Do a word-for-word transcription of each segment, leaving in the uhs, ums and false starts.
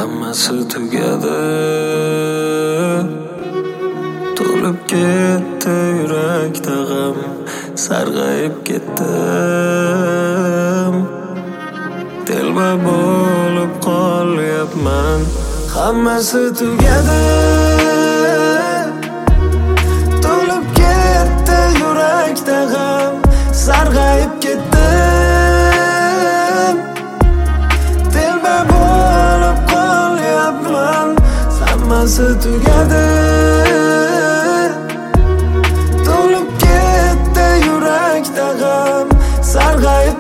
hammasi tugadi. To'lib ketdi yurakda g'am, sarg'ayib ketdim. Telba bo'lib qolyapman, hammasi tugadi. To'lib ketdi yurakda g'am, sarg'ayib ketdim. Telba bo'lib qolyapman, hammasi tugadi. To'lib ketdi yurakda g'am, sarg'ayib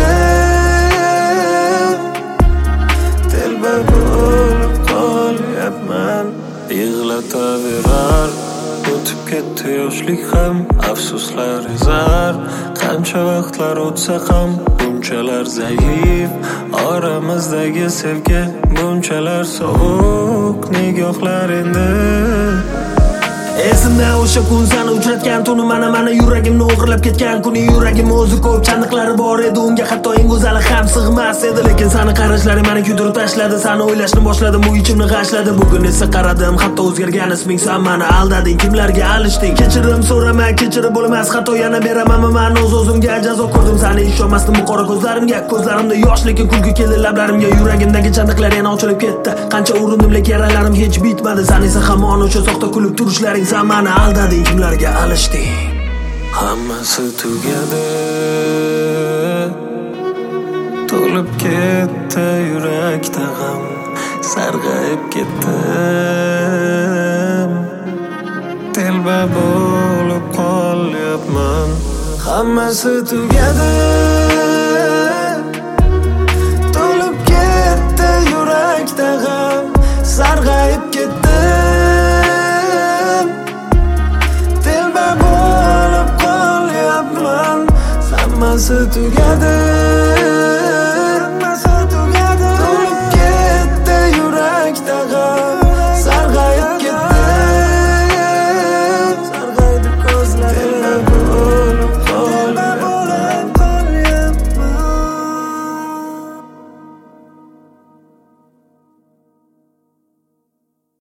ketdim. Telba bo'lib qolyapman, yig'lataverar. O'tib ketdi yoshlik ham, afsuslar ezar. Qancha vaqtlar o'tsa ham bunchalar zaif, oramizdagi sevgi bunchalar sovuq nigohlar endi. Esimda o'sha kun seni uchratgan tuni, mana mana yuragimni o'g'irlab ketgan kuni. Yuragim o'zi ko'p chandiqlari bor edi, unga hatto eng go'zali ham sig'mas edi. Lekin seni qarashlaring meni kuydirib tashladi, seni o'ylashni boshladim, u ichimni g'ashladi. Bugun esa qaradim, hatto o'zgargan isming, sen meni aldading, kimlarga alishding. Kechirim so'rama, kechirib bo'lmas, xato yana beramanmi men o'z-o'zimga jazo ko'rdim. Seni ishonmasdim bu qora ko'zlarimga, ko'zlarimda yosh lekin kulgi keldi lablarimga. Yuragimdagi chandiqlar yana ochilib ketdi, qancha urindim lekin yaralarim hech bitmadi. Sen esa hamon o'sha soxta kulib turishlaring, sen meni aldading, kimlarga alishding. Hammasi tugadi. To'lib ketdi yurakda g'am, sarg'ayib ketdim. Telba bo'lib qolyapman, hammasi tugadi. To'lib ketdi yurakda g'am, sarg'ayib ketdim. Telba bo'lib qolyapman, hammasi tugadi.